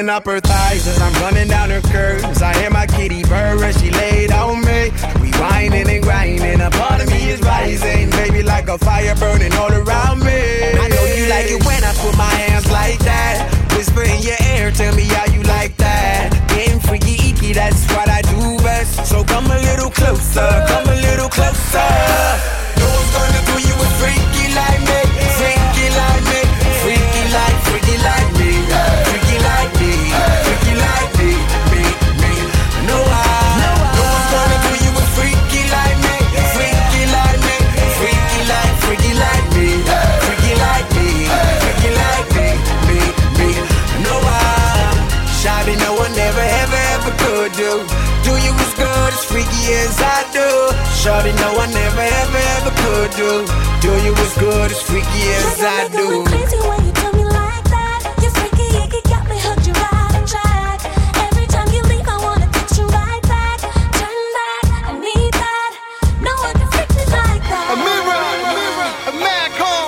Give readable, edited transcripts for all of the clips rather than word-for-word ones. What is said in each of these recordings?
pulling up her thighs as I'm running down her curves. I hear my kitty purr as she laid on me. We whining and grinding, a part of me is rising, baby, like a fire burning all around me. I know you like it when I put my hands like that. Whisper in your ear, tell me how you like that. Getting freaky, icky, that's what I do best. So come a little closer, come a little closer. No one's gonna do you a freaky like me, freaky like me, freaky like me, freaky like me, freaky like me, me. No one's gonna do you a freaky like me, freaky like me, freaky like me, freaky like me, freaky like me, no Shawty, no one ever could do you as good, as freaky as I do. Shawty, no one ever could do you as good, as freaky as I do. You're crazy when you do me like that. You're freaky, you got me hooked, you're right on track. Every time you leave, I wanna put you right back. Turn back, I need that. No one can freak me like that. A mirror, a mad call.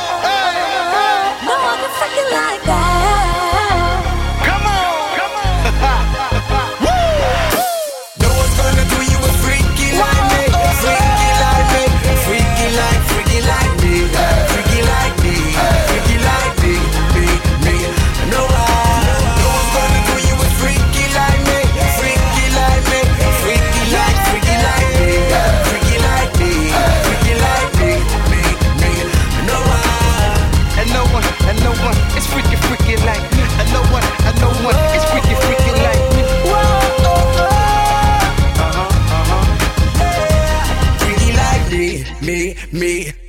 No one can freak you like that. Me.